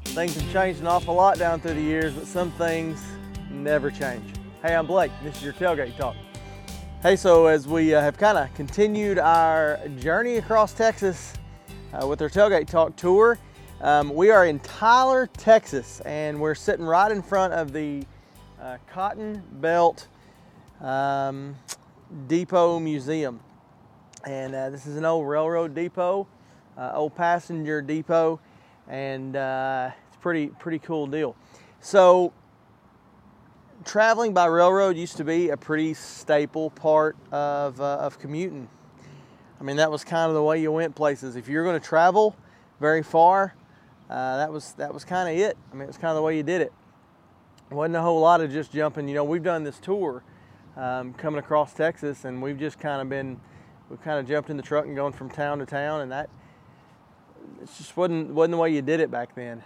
Things have changed an awful lot down through the years, but some things never change. Hey, I'm Blake. This is your Tailgate Talk. Hey, so as we have kind of continued our journey across Texas with our Tailgate Talk tour, we are in Tyler, Texas, and we're sitting right in front of the Cotton Belt Depot Museum. And this is an old railroad depot, old passenger depot, and it's pretty cool deal. So traveling by railroad used to be a pretty staple part of commuting. I mean, that was kind of the way you went places. If you're going to travel very far, that was kind of it. I mean, it was kind of the way you did it. It wasn't a whole lot of just jumping. You know, we've done this tour coming across Texas, and we've kind of jumped in the truck and going from town to town, and that it just wasn't the way you did it back then.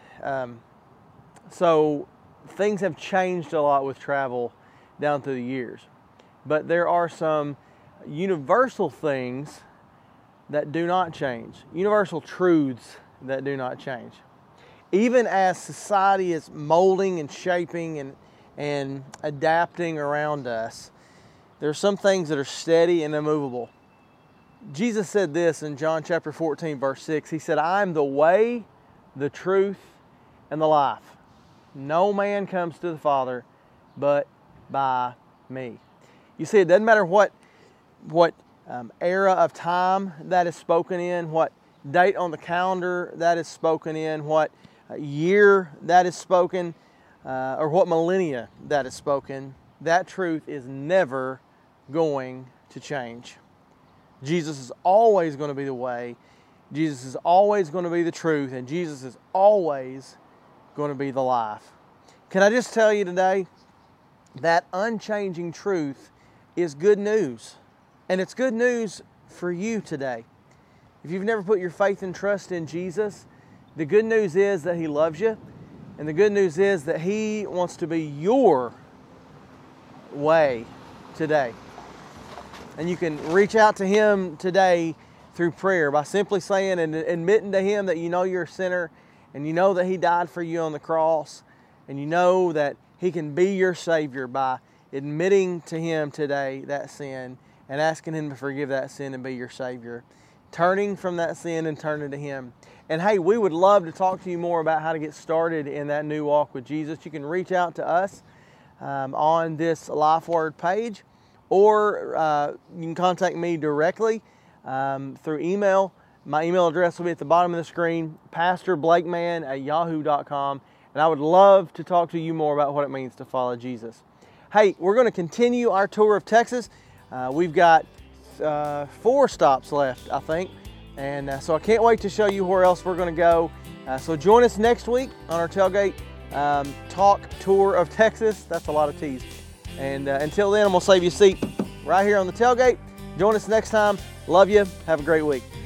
So things have changed a lot with travel down through the years, but there are some universal things that do not change, universal truths that do not change. Even as society is molding and shaping and adapting around us, there are some things that are steady and immovable. Jesus said this in John chapter 14, verse 6. He said, "I am the way, the truth, and the life. No man comes to the Father but by me." You see, it doesn't matter what era of time that is spoken in, what date on the calendar that is spoken in, what year that is spoken, or what millennia that is spoken, that truth is never going to change. Jesus is always going to be the way, Jesus is always going to be the truth, and Jesus is always going to be the life. Can I just tell you today that unchanging truth is good news, and it's good news for you today. If you've never put your faith and trust in Jesus, the good news is that He loves you, and the good news is that He wants to be your way today. And you can reach out to Him today through prayer by simply saying and admitting to Him that you know you're a sinner, and you know that He died for you on the cross, and you know that He can be your Savior by admitting to Him today that sin and asking Him to forgive that sin and be your Savior. Turning from that sin and turning to Him. And hey, we would love to talk to you more about how to get started in that new walk with Jesus. You can reach out to us on this LifeWord page, or you can contact me directly through email. My email address will be at the bottom of the screen, pastorblakeman@yahoo.com, and I would love to talk to you more about what it means to follow Jesus. Hey, we're going to continue our tour of Texas. We've got 4 stops left, I think, and so I can't wait to show you where else we're going to go. So join us next week on our Tailgate Talk Tour of Texas. That's a lot of T's. And until then, I'm going to save you a seat right here on the tailgate. Join us next time. Love you. Have a great week.